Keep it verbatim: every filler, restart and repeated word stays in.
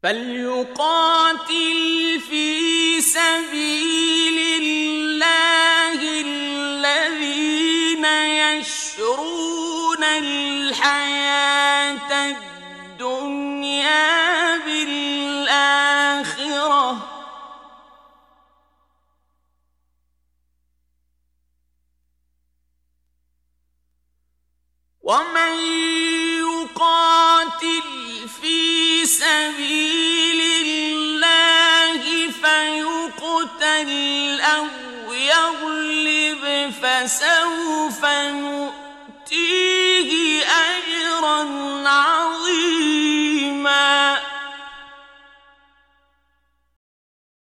فليقاتل في سبيل الله الذين يشرون الحياة الدنيا بالآخرة ومن يقاتل في سبيل الله فيقتل أو يغلب فسوف نؤتيه أجرا عظيما